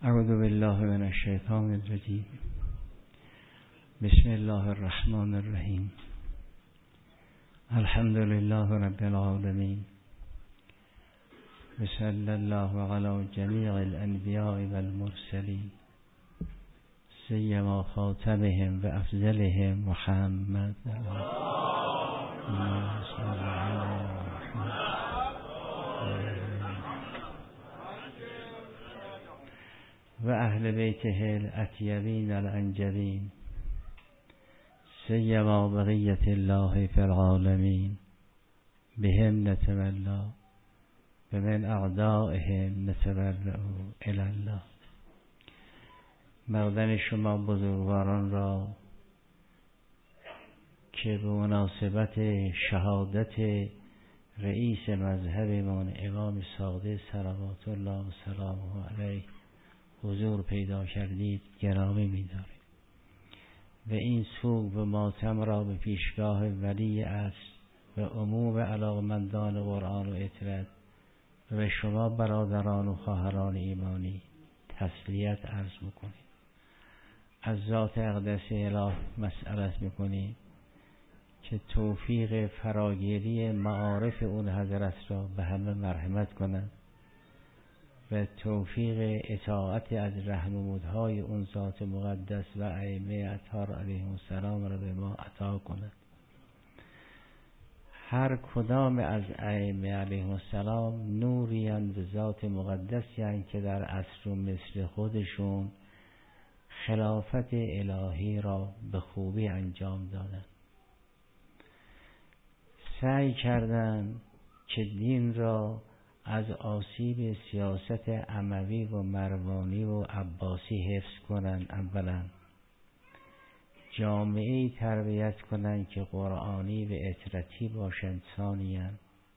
اعوذ بالله من الشیطان الرجیم. بسم الله الرحمن الرحیم. الحمد لله رب العالمین. وصلی الله علی جمیع الانبیاء والمرسلین، سیما خاتمهم و افضلهم محمد و اهل بیته الاطیبین الانجبین، سیما بقیة الله فی العالمین، بهم نتولا و من اعدائهم نتبرأ الی الله. مقدم شما بزرگواران را که به مناسبت شهادت رئیس مذهبمان امام صادق صلوات الله و سلامه علیه حضور پیدا کردید گرامی می‌داریم و این سوگ و ماتم را به پیشگاه ولی اصل و عموم علاقمندان قرآن و اطرد و به شما برادران و خواهران ایمانی تسلیت عرض می‌کنیم. از ذات اقدس اله مسئلت می‌کنیم که توفیق فراگیری معارف اون حضرت را به همه مرحمت کند و توفیق اطاعت از رهنمودهای اون ذات مقدس و ائمه اطهار علیهم السلام را به ما عطا کند. هر کدام از ائمه علیهم السلام نوری اند به ذات مقدسی اند که در عصر و مثل خودشون خلافت الهی را به خوبی انجام دادند. سعی کردند که دین را از آسیب سیاست اموی و مروانی و عباسی حفظ کنند. اولا جامعه‌ای تربیت کنند که قرآنی و اطرتی باشند. ثانیاً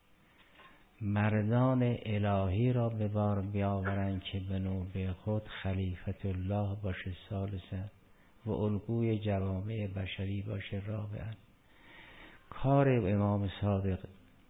مردان الهی را به بار بیاورند که به نوبه خود خلیفت الله باشه. ثالثاً و الگوی جوامع بشری باشه. رابعاً کار امام صادق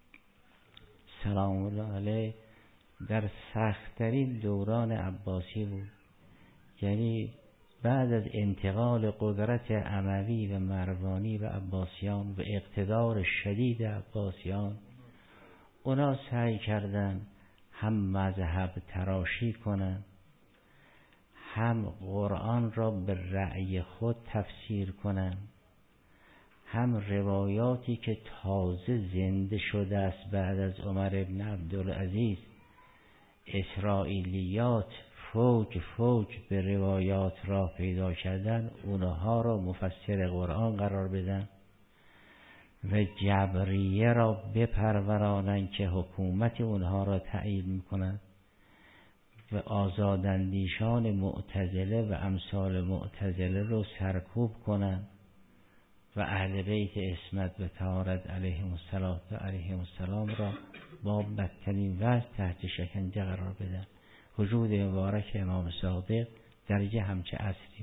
سلام الله علیه در سخت‌ترین دوران عباسی بود، یعنی بعد از انتقال قدرت اموی و مروانی و عباسیان و اقتدار شدید عباسیان، اونا سعی کردن هم مذهب تراشی کنن، هم قرآن را به رأی خود تفسیر کنن، هم روایاتی که تازه زنده شده است بعد از عمر ابن عبدالعزیز، اسرائیلیات فوج به روایات راه پیدا کردن، اونها را مفسر قرآن قرار بدن و جبریه را بپرورانند که حکومت اونها را تأیید میکنند و آزاداندیشان معتزله و امثال معتزله رو سرکوب کنند و اهل بیت عصمت و طهارت علیهم السلام را با بدترین وضع تحت شکنجه قرار بدن. وجود مبارک امام صادق در یه همچه عصری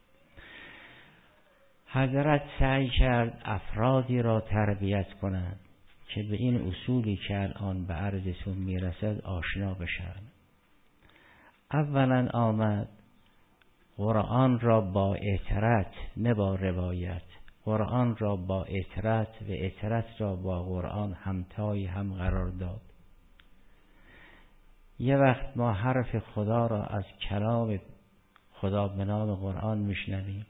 حضرت سعی کرد افرادی را تربیت کنند که به این اصولی که الان به عرضتون میرسد آشنا بشن. اولا آمد قرآن را با اطرت نه با روایت، قرآن را با اطرت و اطرت را با قرآن همتای هم قرار داد. یه وقت ما حرف خدا را از کلام خدا به نام قرآن میشنویم،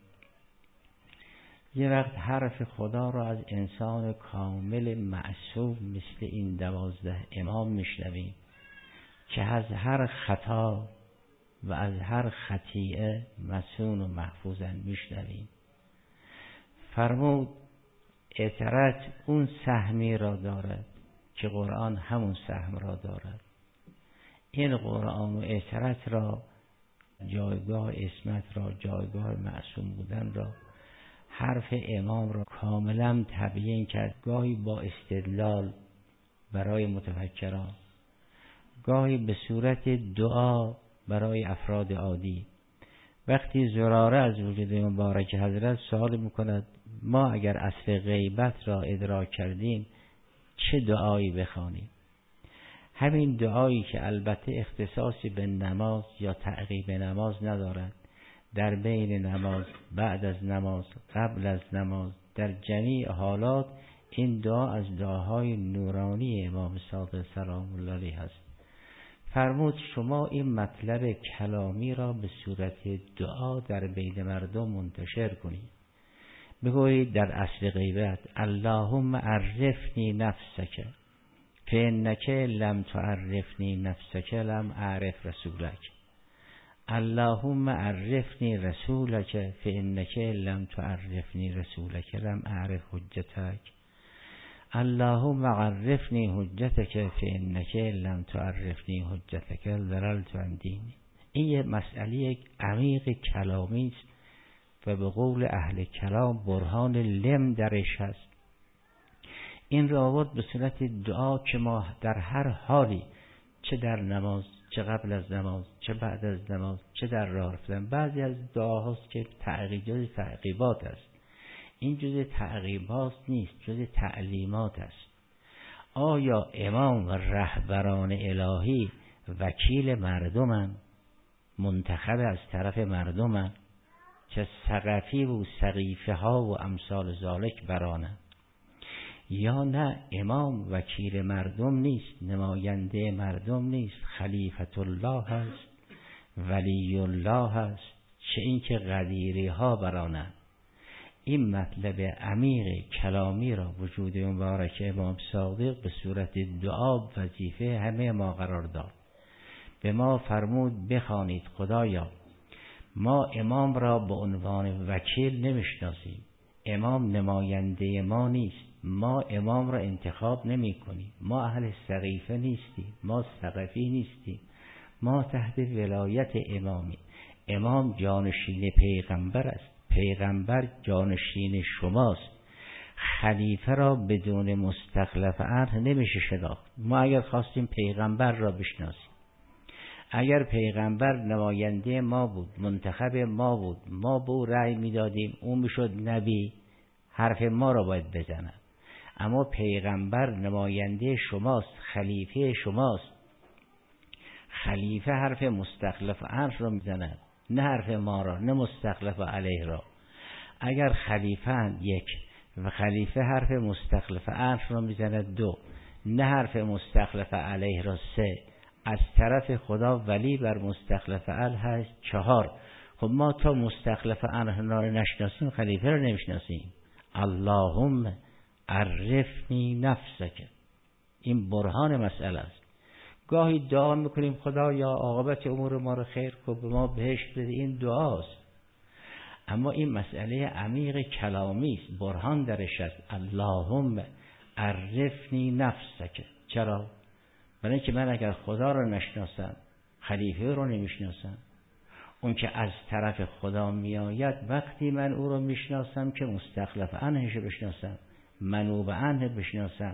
یه وقت حرف خدا را از انسان کامل معصوم مثل این 12 امام میشنویم که از هر خطا و از هر خطیئه مسون و محفوظن میشنویم. فرمود اطرت اون سهمی را دارد که قرآن همون سهم را دارد. این قرآن و اطرت را، جایگاه عصمت را، جایگاه معصوم بودن را، حرف امام را کاملا تبیین کرد، گاهی با استدلال برای متفکران، گاهی به صورت دعا برای افراد عادی. وقتی زراره از وجود مبارک حضرت سوال میکند ما اگر اصل غیبت را ادراک کردیم چه دعایی بخوانیم؟ همین دعایی که البته اختصاصی به نماز یا تعقیب نماز ندارد، در بین نماز، بعد از نماز، قبل از نماز، در جمیع حالات این دعا از دعاهای نورانی امام صادق سلام الله علیه است. فرمود شما این مطلب کلامی را به صورت دعا در بین مردم منتشر کنید. بگویید در اصل غیبت اللهم عرفنی نفسک فانک لم تعرفنی نفسک لم اعرف رسولک. اللهم عرفنی رسولک فانک لم تعرفنی رسولک لم اعرف حجتک. اللهم عرفنی حجتک فانک لم تعرفنی حجتک ضللت عن دینی. این یه مسئله عمیق کلامی است و به قول اهل کلام برهان لم درش هست. این را آورد به صورت دعا که ما در هر حالی، چه در نماز، چه قبل از نماز، چه بعد از نماز، چه در راه رفتن، بعضی از دعاهاست که تعقیبات است. این جزء تعقیبات نیست، جزء تعلیمات است. آیا امام و رهبران الهی وکیل مردمن، منتخب از طرف مردمن، چه ثقفی و سقیفه ها و امثال ذالک برانه؟ یا نه امام وکیل مردم نیست، نماینده مردم نیست، خلیفت الله هست، ولی الله هست، چه این که غدیری ها برانه؟ این مطلب عمیق کلامی را وجود مبارک امام صادق به صورت دعا وظیفه همه ما قرار داد. به ما فرمود بخوانید خدایا ما امام را به عنوان وکیل نمیشناسیم، امام نماینده ما نیست، ما امام را انتخاب نمی کنیم، ما اهل سقیفه نیستیم، ما ثقفی نیستیم، ما تحت ولایت امامی. امام جانشین پیغمبر است، پیغمبر جانشین شماست. خلیفه را بدون مستخلف عنه نمیشه شناخت. ما اگر خواستیم پیغمبر را بشناسیم، اگر پیغمبر نماینده ما بود، منتخب ما بود، ما به او رأی میدادیم، اون میشد نبی، حرف ما را باید بزنه. اما پیغمبر نماینده شماست، خلیفه شماست. خلیفه حرف مستخلف عنه را میزند، نه حرف ما را، نه مستخلف علیه را. اگر خلیفه یک و خلیفه حرف مستخلف عنه را میزند دو، نه حرف مستخلف علیه را سه، از طرف خدا ولی بر مستخلف عنه هست چهار. خب ما تا مستخلف عنه را نشناسیم خلیفه را نمیشناسیم. اللهم عرفنی نفسک، این برهان مسئله است. گاهی دعا میکنیم خدا یا عاقبت امور ما رو خیر کن، به ما بهشت بده، این دعاست. اما این مسئله عمیق کلامی است، برهان درش است. اللهم عرفنی نفسک. چرا؟ برای اینکه من اگر خدا رو نشناسم خلیفه رو نمیشناسم. اون که از طرف خدا میآید وقتی من او رو میشناسم که مستخلف عنهش بشناسم، منوب عنه بشناسم.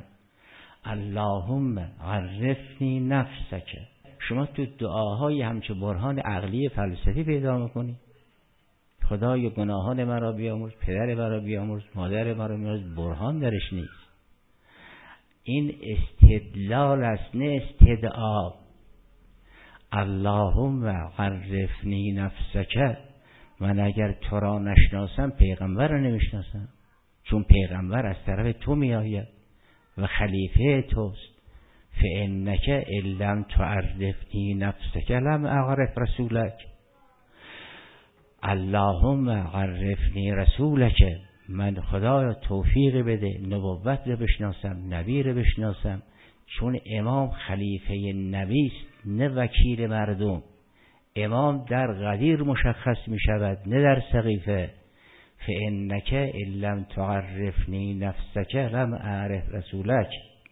اللهم عرفنی نفسک. شما تو دعاهای همچه برهان عقلی فلسفی پیدا میکنی. خدای گناهان مرا بیامرز، پدر مرا بیامرز، مادر مرا بیامرز، برهان درش نیست. این استدلال است نه استدعا. اللهم عرفنی نفسک. من اگر تو را نشناسم پیغمبر را نمیشناسم، چون پیغمبر از طرف تو می آید و خلیفه توست. فانک ان لم تعرفنی نفسک لم اعرف رسولک. اللهم عرفنی رسولک. من خدایا توفیق بده نبوت رو بشناسم، نبی رو بشناسم، چون امام خلیفه نبی است نه وکیل مردم. امام در غدیر مشخص می شود نه در سقیفه. فانک ان لم تعرفنی نفسک لم اعرف رسولک.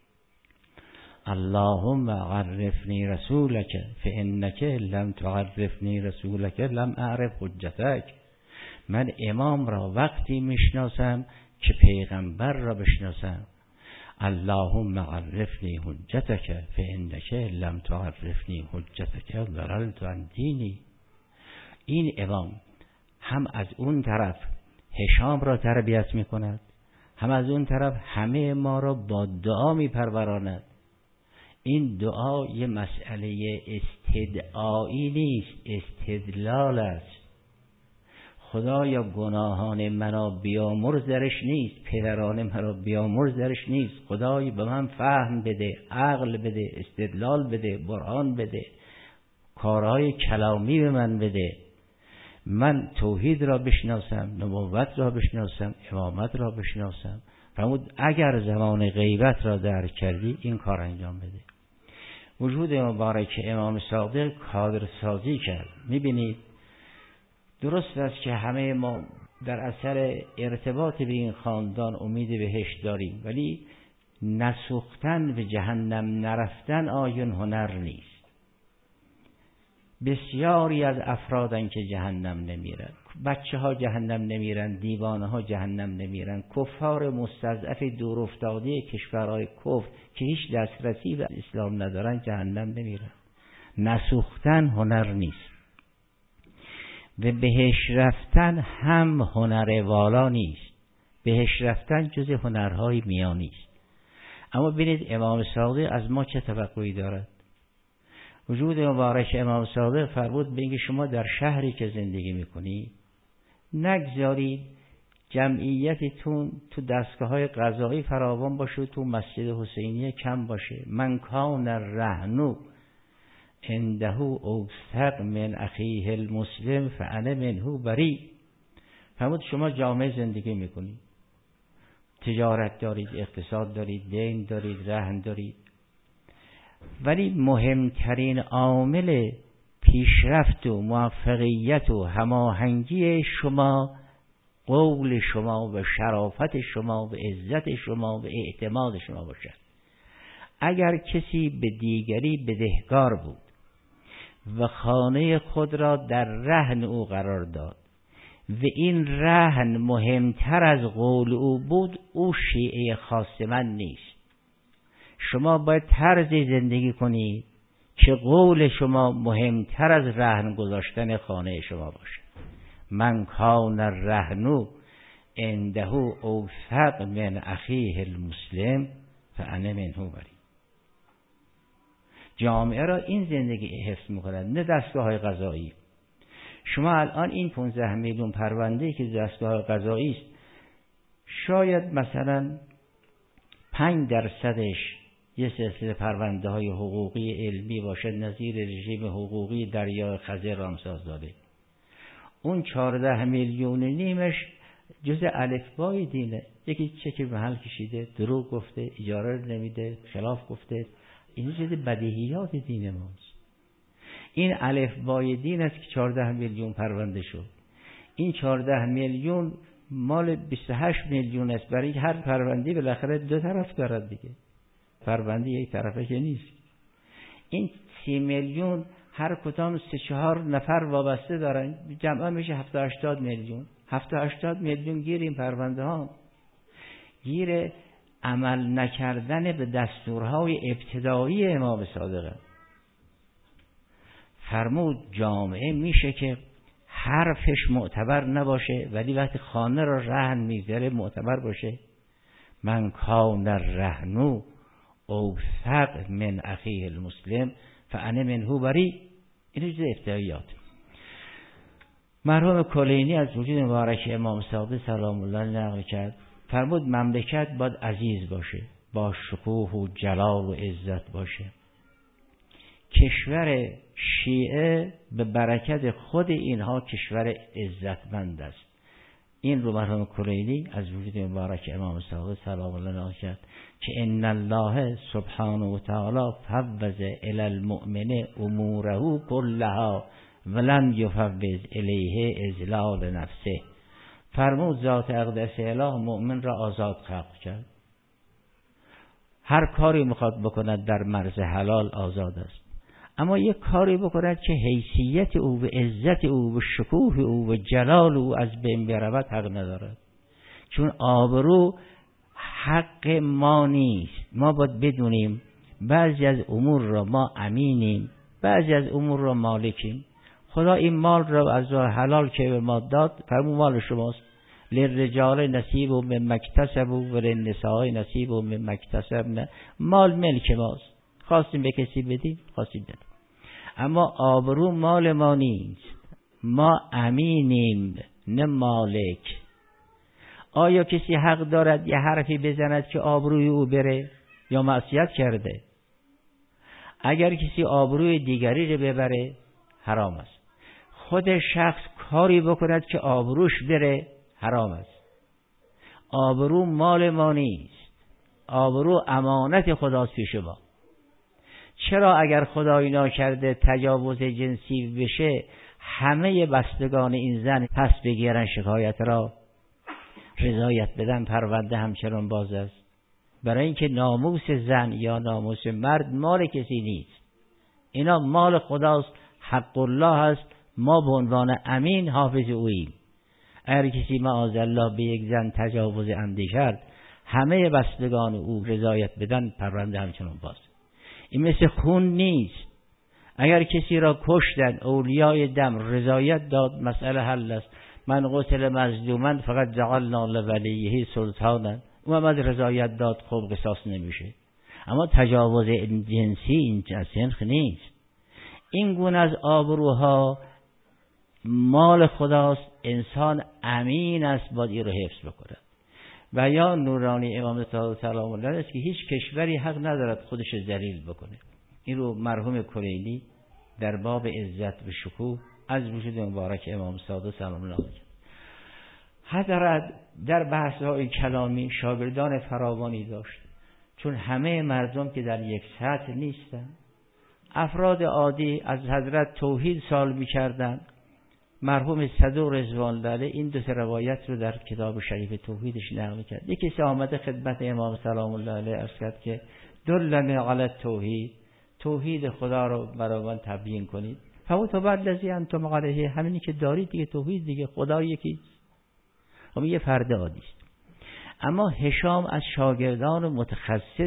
اللهم عرفنی رسولک فانک لم تعرفنی رسولک لم اعرف حجتک. من امام را وقتی میشناسم که پیغمبر را بشناسم. اللهم عرفنی حجتک فانک لم تعرفنی حجتک ضللت عن دینی. این امام هم از اون طرف هشام را تربیت می کند، هم از اون طرف همه ما را با دعا می پروراند. این دعا یه مسئله استدعایی نیست، استدلال است. خدایا گناهان مرا بیامرز درش نیست، پدران مرا بیامرز درش نیست. خدای به من فهم بده، عقل بده، استدلال بده، برهان بده، کارهای کلامی به من بده. من توحید را بشناسم، نبوت را بشناسم، امامت را بشناسم. فرمود اگر زمان غیبت را درک کردی این کار انجام بده. وجود مبارک امام صادق کادرسازی کرد. میبینید درست است که همه ما در اثر ارتباط به این خاندان امید بهشت داریم، ولی نسوختن به جهنم نرفتن آیون هنر نیست. بسیاری از افرادن که جهنم نمیرن، بچه ها جهنم نمیرن، دیوانه ها جهنم نمیرن، کفار مستضعف دور افتاده کشورهای کفر که هیچ دسترسی به اسلام ندارن جهنم نمیرن. نسوختن هنر نیست و بهش رفتن هم هنر والا نیست. بهش رفتن جز هنرهای میانی است. اما ببینید امام صادق از ما چه توقعی دارد. وجود مبارک امام صادق فرمود بگه شما در شهری که زندگی میکنید نگذارید جمعیتتون تو دستگاه‌های قضایی فراوان باشه، تو مسجد حسینیه کم باشه. من کان الرهن عنده اوثق من اخیه المسلم فانا منه بری. فرمود شما جامعه زندگی میکنید، تجارت دارید، اقتصاد دارید، دین دارید، رهن دارید، ولی مهمترین عامل پیشرفت و موفقیت و هماهنگی شما قول شما و شرافت شما و عزت شما و اعتماد شما باشد. اگر کسی به دیگری بدهکار بود و خانه خود را در رهن او قرار داد و این رهن مهمتر از قول او بود، او شیعه خاص من نیست. شما باید طرزی زندگی کنید که قول شما مهمتر از رهن گذاشتن خانه شما باشه. من کان الرهن عنده اوثق من اخیه المسلم فانا منه بری. جامعه را این زندگی حفظ می‌کند، نه دستگاه‌های قضایی. شما الان این 15 میلیون پرونده‌ای که دستگاه قضایی است، شاید مثلا 5% یه سلسله پرونده‌های حقوقی علمی باشه نظیر رژیم حقوقی دریای خزر رامساز داده. اون 14 میلیون نیمش جز الفبای دینه. یکی چک محل کشیده، دروغ گفته، اجاره نمیده، خلاف گفته. این جز بدیهیات دین ماست. این الفبای دین است که 14 میلیون پرونده شد. این 14 میلیون مال 28 میلیون است. برای هر پرونده بالاخره دو طرف دارد دیگه. پرونده یک طرفه که نیست. این 30 میلیون هر کدام 3-4 نفر وابسته دارن، جمعا میشه 70-80 میلیون. 70-80 میلیون گیر این پرونده ها، گیر عمل نکردن به دستورهای ابتدایی امام صادق. فرمود جامعه میشه که حرفش معتبر نباشه ولی وقتی خانه را رهن میذاره معتبر باشه. من کان الرهن اوثق من اخیه المسلم فانا منه بری. اینو جز ابتداییات. مرحوم کلینی از وجود مبارک امام صادق سلام الله نقل کرد، فرمود مملکت باید عزیز باشه، با شکوه و جلال و عزت باشه. کشور شیعه به برکت خود اینها کشور عزتمند است. این رو مرحوم کلینی از وجود مبارک امام صادق سلام الله نقل کرد که ان الله سبحانه و تعالی فوض الی المؤمن اموره كلها ولم یفوض الیه اذلال نفسه. فرمود ذات اقدس اله مؤمن را آزاد خلق کرد، هر کاری میخواد بکند در مرز حلال آزاد است، اما یک کاری بکند که حیثیت او و عزت او و شکوه او و جلال او از بین برود حق ندارد. چون آبرو حق ما نیست. ما باید بدونیم بعضی از امور را ما امینیم، بعضی از امور را مالکیم. خدا این مال را از حلال که به ما داد فرمود مال شماست. للرجال نصیب مما اکتسبوا وللنساء نصیب مما اکتسبن. مال ملک ماست. خواستیم به کسی بدیم، خواستیم بدیم. اما آبرو مال ما نیست، ما امینیم نه مالک. آیا کسی حق دارد یه حرفی بزند که آبروی او بره یا معصیت کرده؟ اگر کسی آبروی دیگری رو ببره حرام است. خود شخص کاری بکند که آبروش بره حرام است. آبرو مال ما نیست، آبرو امانت خداست پیش ما. چرا اگر خدای ناکرده تجاوز جنسی بشه همه بستگان این زن پس بگیرن شکایت را رضایت بدن، پرونده همچنان باز است؟ برای اینکه ناموس زن یا ناموس مرد مال کسی نیست، اینا مال خداست، حق الله است. ما به عنوان امین حافظ اوییم. اگر کسی معاذالله به یک زن تجاوز عمدی کرد همه بستگان او رضایت بدن، پرونده همچنان باز. این مثل خون نیست. اگر کسی را کشتن اولیای دم رضایت داد مسئله حل است. من قتل مظلومن فقط جعلنا لولیه سلطانا، اون از رضایت داد خب قصاص نمیشه. اما تجاوز جنسی این جنس نیست. این گونه از آبروها مال خداست، انسان امین است باید این رو حفظ بکنه. و یا نورانی امام صادق سلام الله علیه است که هیچ کشوری حق ندارد خودش ذلیل بکنه. این رو مرحوم کلینی در باب عزت و شکوه از وجود مبارک امام صادق سلام الله علیه حضرت در بحث‌های کلامی شاگردان فراوانی داشت، چون همه مردم که در یک سطح نیستن. افراد عادی از حضرت توحید سوال می‌کردند. مرحوم صدوق رضوان الله علیه این دو روایت رو در کتاب شریف توحیدش نقل کرد. یکی کسی آمده خدمت امام سلام الله علیه عرض کرد که دلنی علی توحید، توحید خدا رو برای من تبیین کنید. فقط بالذی انتم علیه، همینی که دارید دیگه توحید دیگه، خدا یکی. خب یه فرد عادی است. اما هشام از شاگردان متخصص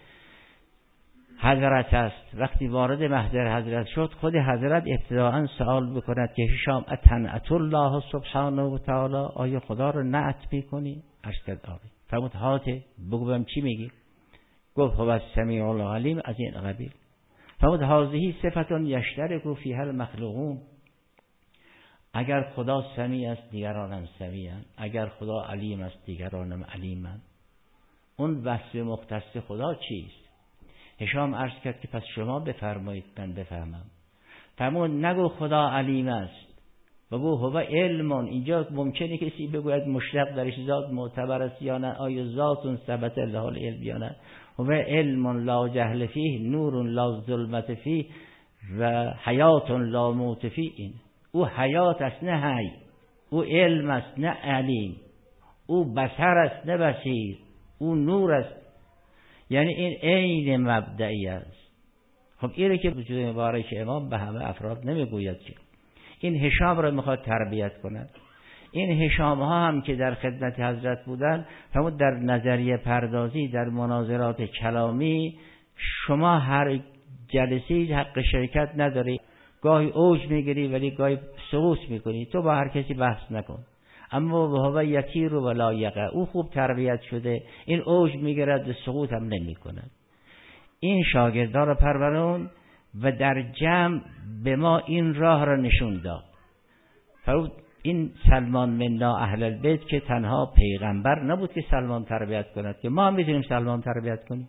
حضرت است. وقتی وارد محضر حضرت شد خود حضرت ابتداءً سوال بکند که هشام اتنعت الله سبحانه و تعالی، آیا خدا رو نعت میکنی؟ عرض کرد آره. فرمود هاته، بگو چی میگی؟ گفت هو السمیع العلیم، از این قبیل. فرمود هذه صفت یشترک فیها المخلوقون، اگر خدا سمیع است دیگران هم سمیعند، اگر خدا علیم است دیگران هم علیمند. اون وصف مختص خدا چیست؟ هشام عرض کرد که پس شما بفرمایید من بفهمم. فرمود نگو خدا علیم است، بگو هو علم. اینجا ممکنه کسی بگوید مشتق درش ذات معتبر است یا نه، آیا ذات ثبت له العلم یا نه. هو علم لا جهل فیه، نور لا ظلمت فیه و حیات لا موت فیه. این او حیات است نه حی، او علم است نه علیم، او بصر است نه بصیر، او نور است. یعنی این عین مبدئی است. خب اینه که وجود مبارک امام به همه افراد نمیگوید که این هشام را میخواد تربیت کند. این هشام ها هم که در خدمت حضرت بودن، فرمود در نظریه پردازی در مناظرات کلامی شما هر جلسه حق شرکت نداری، گاهی اوج میگیری ولی گاهی سقوط میکنی، تو با هر کسی بحث نکن. اما هو یتیر و لا یقع، او خوب تربیت شده، این اوج میگیرد و سقوط هم نمی کند. این شاگردان را پرورون و در جمع به ما این راه را نشون داد. فرمود این سلمان منا اهل البیت که تنها پیغمبر نبود که سلمان تربیت کند، که ما هم میتونیم سلمان تربیت کنیم.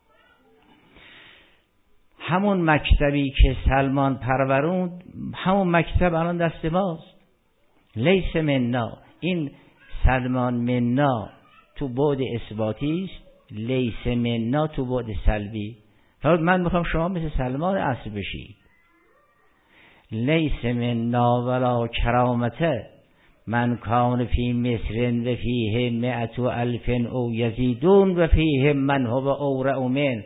همون مکتبی که سلمان پروروند همون مکتب الان دست ماست. لیس منا، این سلمان منا تو بعد اثباتی است، لیس منا تو بعد سلبی. فرمود من میخوام شما مثل سلمان اصل بشید. لیس منا ولا کرامته من کان فی مصر و فیه 100,000 او یزیدون و فیه من هو اورع من.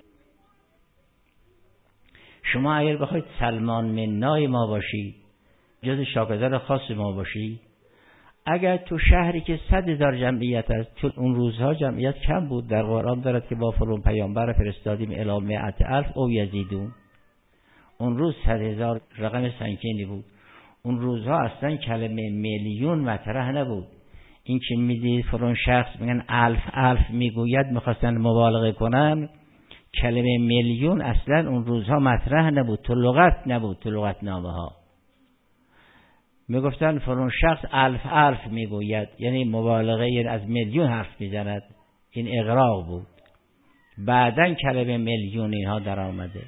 شما اگر بخواید سلمان منای ما باشید، جز شاگردان خاص ما باشید، اگر تو شهری که 100,000 جمعیت است، چون اون روزها جمعیت کم بود، در قرآن دارد که با فلان پیامبر فرستادیم الی 100,000 او یزیدون. اون روز 100,000 رقم سنگینی بود. اون روزها اصلا کلمه میلیون مطرح نبود. این که میدید فلان شخص میگن الف میگوید، میخواستن مبالغه کنن کلمه میلیون اصلا اون روزها مطرح نبود، تو لغت نبود، تو لغتنامه ها میگفتن فلان شخص الف میگوید، یعنی مبالغه، یعنی از میلیون حرف میزند، این اغراق بود. بعدن کلمه میلیون اینها در آمده.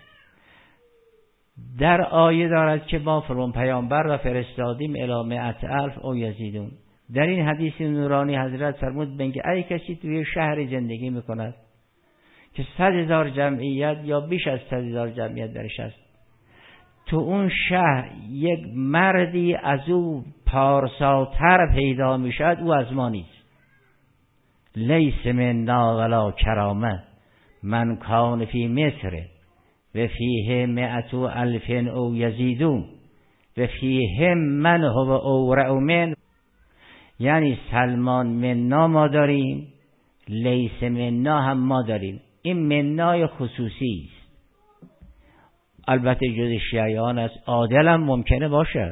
در آیه دارد که ما فلان پیامبر و فرستادیم الی 100,000 او یزیدون. در این حدیث نورانی حضرت فرمود بگه ای کسی توی شهر زندگی میکند که 100,000 جمعیت یا بیش از 100,000 جمعیت درش است، تو اون شهر یک مردی از او پارساتر پیدا میشد، او از ما نیست. لیس منا ولا کرامه من کان فی مصر و فیه 100,000 او یزیدون و فیه من هو اورع من. یعنی سلمان منا ما داریم، لیس منا هم ما داریم. این منای خصوصی است. البته جز شیعیان است، عادل هم ممکنه باشد،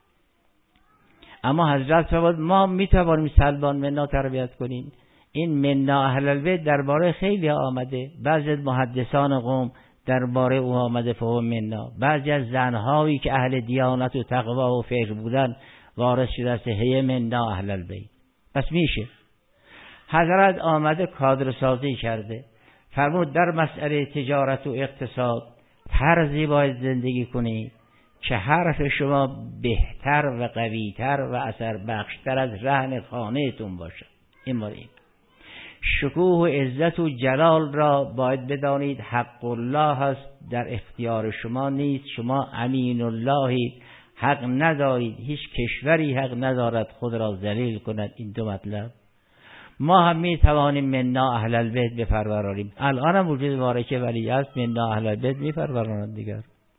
اما حضرت فرمود ما میتوانیم سلمان منا تربیت کنیم. این منا اهل البیت درباره خیلی آمده، بعضی از محدثان قوم درباره او آمده فهم منا، بعضی از زنهایی که اهل دیانت و تقوا و فکر بودن وارث شده است هی منا اهل البیت. پس میشه. حضرت آمده کادر سازی کرده، فرمود در مسئله تجارت و اقتصاد طرزی باید زندگی کنید که حرف شما بهتر و قویتر و اثر بخشتر از رهن خانهتون باشد. این مورد شکوه و عزت و جلال را باید بدانید حق الله است، در اختیار شما نیست. شما امین اللهی، حق ندارید، هیچ کشوری حق ندارد خود را ذلیل کند. این دو مطلب. ما هم می توانیم منا اهل البیت بپرورانیم. الان هم وجود مبارک ولی است، منا اهل البیت می پرورانند. دیگر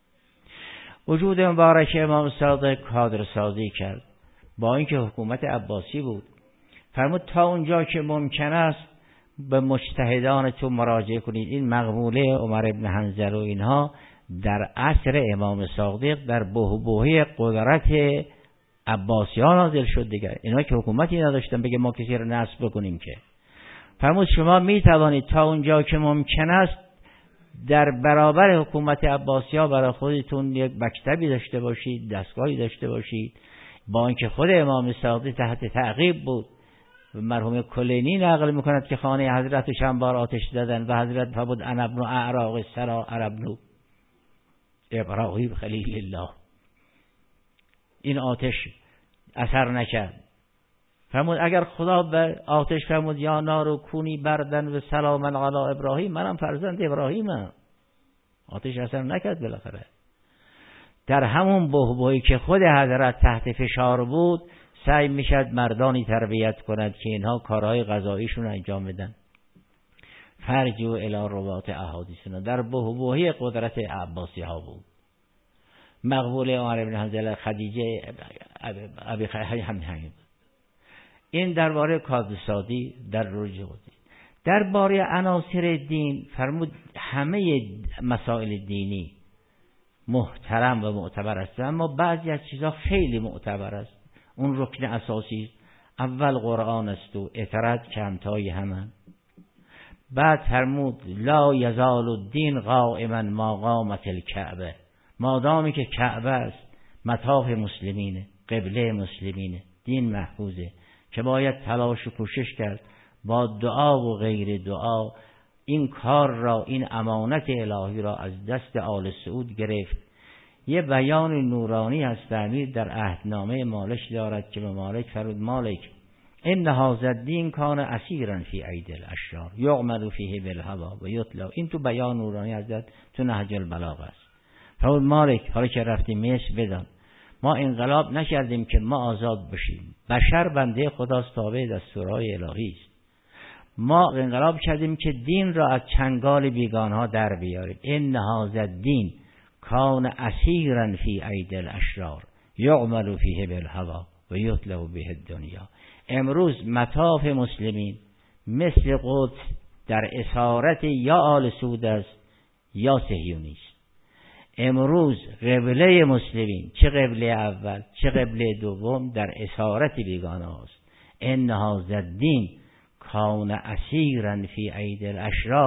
وجود مبارک امام صادق کادر سازی کرد، با اینکه حکومت عباسی بود. فرمود تا اونجا که ممکن است به مجتهدان تو مراجعه کنید. این مقبوله عمر ابن حنظله و اینها در عصر امام صادق در بحبوحه قدرت عباسیان نازل شد. دیگر اینا که حکومتی نداشتن بگه ما کسی رو نصب بکنیم که. فرمود شما می توانید تا اونجا که ممکن است در برابر حکومت عباسی‌ها برای خودتون یک مکتبی داشته باشید، دستگاهی داشته باشید. با اینکه خود امام صادق تحت تعقیب بود، مرحوم کلینی نقل میکند که خانه حضرت چند بار آتش زدن و حضرت فرمود انا ابن اعراق السرا ابن ابراهیم خلیل الله. این آتش اثر نکرد. فرمود اگر خدا به آتش فرمود یا نار کونی بردن و سلاما علی ابراهیم، منم فرزند ابراهیمم. آتش اثر نکرد. بالاخره در همون بحبوحی که خود حضرت تحت فشار بود سعی میشد مردانی تربیت کند که اینها کارهای غذاییشون انجام بدن. فرجو الی روات احادیثنا در بحبوحی قدرت عباسی ها بود. مقبول عمر بن حنظله، خدیجه، ابی همین. این درباره کادرسازی در رجوعی. درباره عناصر دین فرمود همه مسائل دینی محترم و معتبر است، اما بعضی از چیزها خیلی معتبر است. اون رکن اساسی است. اول قرآن است و اطرت کمتای همن. بعد فرمود لا یزال الدین قائما ما قامت الکعبه، مادامی که کعبه است مطاف مسلمینه، قبله مسلمینه، دین محفوظه که باید تلاش و کوشش کرد با دعا و غیر دعا این کار را، این امانت الهی را از دست آل سعود گرفت. یه بیان نورانی از امیر در عهدنامه مالک دارد که به مالک فرمود مالک ان هذا الدین کان اسیرا فی اید الاشرار یعمل فیه بالهوى و یتلا. این تو بیان نورانی حضرت تو نهج البلاغه است. فرمود مالک حالا که رفتیم مصر بدان ما انقلاب نکردیم که ما آزاد بشیم. بشر بنده خداست، تابع دستورهای الهی است. ما انقلاب کردیم که دین را از چنگال بیگانها در بیاریم. ان هذا الدین کان اسیرا فی اید الاشرار یعمل فیه بالهوى و یتلا به الدنیا. امروز مطاف مسلمین مثل قدس در اسارت یا آل سعود است یا صهیونیست. امروز قبله مسلمین، چه قبله اول چه قبله دوم، در اسارت بیگانه است. ان هذا الدین کان اسیرا فی اید الاشرار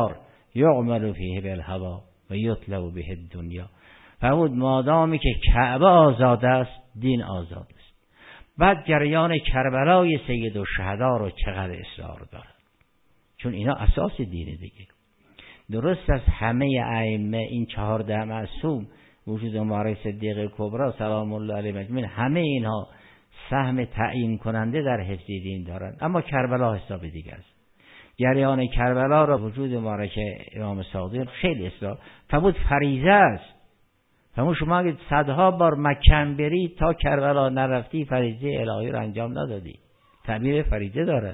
یعمل فیه بالهوا و یطلب به الدنیا. فرمود مادامی که کعبه آزاد است دین آزاد است. بعد جریان کربلای سید الشهدا رو چقدر اصرار دارد، چون اینا اساس دینه دیگه. درست از همه ائمه این 14 معصوم وجود مبارک صدیق کبری سلام الله علیه مجمعین، همه اینها سهم تعیین کننده در حفظ دین دارند، اما کربلا حساب دیگه است. جریان کربلا را وجود مبارک امام صادق خیلی اصلاح فرمود فریضه است. فرمود شما اگه صدها بار مکه بری تا کربلا نرفتی فریضه الهی را انجام ندادی. تعبیر فریضه داره.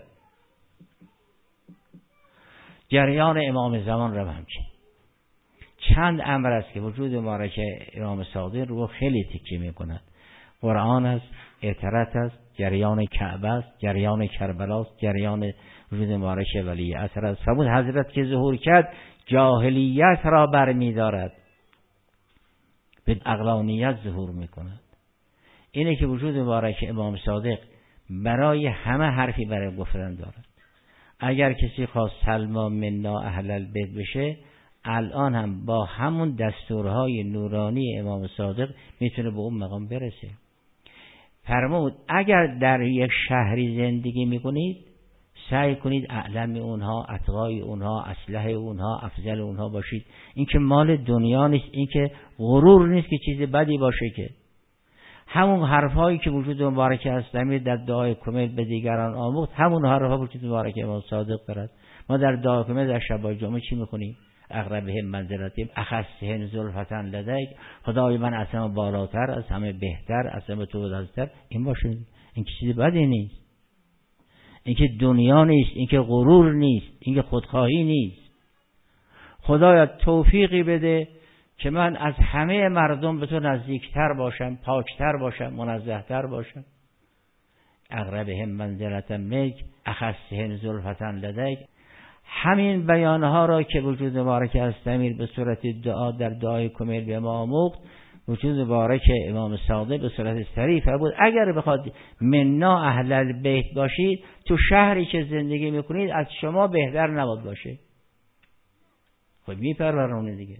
جریان امام زمان را همچین چند امر است که وجود مبارک امام صادق رو خیلی تکیه می‌کند. قرآن است، اطرت است، جریان کعبه است، جریان کربلا است، جریان وجود مبارک ولی عصر است. فرمود حضرت که ظهور کرد جاهلیت را برمی‌دارد، به عقلانیت ظهور می‌کند. اینه که وجود مبارک امام صادق برای همه حرفی برای گفتن دارد. اگر کسی خواست سلما منا اهل البیت بشه، الان هم با همون دستورهای نورانی امام صادق میتونه به اون مقام برسه. فرمود اگر در یک شهری زندگی میکنید سعی کنید اعلم اونها، اتقای اونها، اصلح اونها، افضل اونها باشید. این که مال دنیا نیست، این که غرور نیست که چیز بدی باشه، که همون حرفایی که وجود مبارک اسلامی در دعای کمیل به دیگران آموخت، همون حرفا وجود مبارک امام صادق دارد. ما در دعای کمیل در شبای جمعه چی میکنیم؟ اقربهم منزلتهم اخصهم زلفة لدیک، خدای من از همه بالاتر، از همه بهتر، از همه تو بزرگتر. این باشه، این که چیز بدی نیست، این که دنیا نیست، این که غرور نیست، این که خودخواهی نیست. خدایا توفیقی بده که من از همه مردم به تو نزدیکتر باشم، پاکتر باشم، منزهتر باشم. اقربهم منزلة منک اخصهم زلفة لدیک. همین بیانها را که وجود مبارک استمیر به صورت دعا در دعای کمیل به ما آموخت، وجود مبارک امام صادق به صورت صریح بود اگر بخواد منا اهل البیت باشید، تو شهری که زندگی میکنید از شما بهتر نباید باشه. خب میپرورونه دیگه.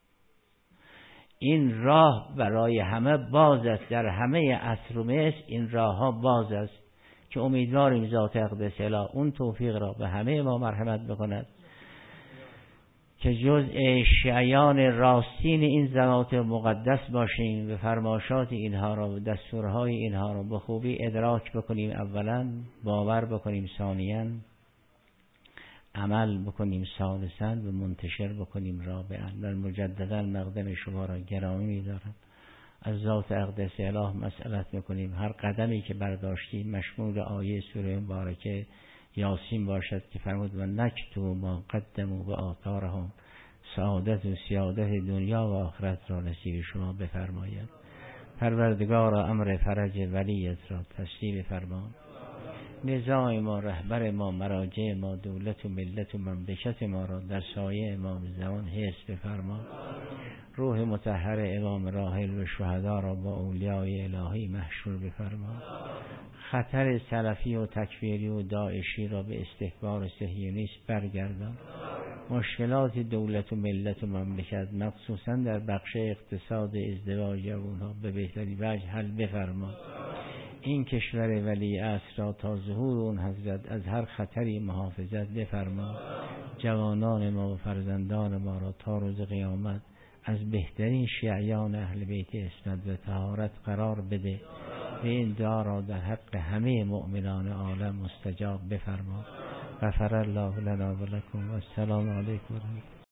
این راه برای همه باز است، در همه عصر و مصر این راه ها باز است که امیدواریم ذات اقدس اله اون توفیق را به همه ما مرحمت بکند که جزء شیعیان راستین این ذوات مقدس باشیم، به فرماشات اینها را و دستورهای اینها را به خوبی ادراک بکنیم، اولا باور بکنیم، ثانیاً عمل بکنیم، ثالثاً و منتشر بکنیم رابعاً. و مجدداً مقدم شما را گرامی می‌دارم. از ذات اقدس اله مسئلت میکنیم هر قدمی که برداشتیم مشمول آیه سوره مبارکه یاسین باشد که فرمود و نکتب ما قدموا و آثارهم، سعادت و سیادت دنیا و آخرت را نصیب شما بفرماید. پروردگار امر فرج ولیت را تسلیم فرما. نظام ما، رهبر ما، مراجع ما، دولت و ملت و مملکت ما را در سایه امام زمان حفظ بفرما. روح مطهر امام راحل و شهدا را با اولیای الهی محشور بفرما. خطر سلفی و تکفیری و داعشی را به استکبار و صهیونیسم برگردان. مشکلات دولت و ملت و مملکت مخصوصا در بخش اقتصاد ازدواج جوانها به بهترین وجه حل بفرما. این کشور ولی عصر را تا ظهور اون حضرت از هر خطری محافظت بفرما. جوانان ما و فرزندان ما را تا روز قیامت از بهترین شیعیان اهل بیت عصمت و طهارت قرار بده و این دعا را در حق همه مؤمنان عالم مستجاب بفرما. غفر الله لنا و لکم و السلام علیکم.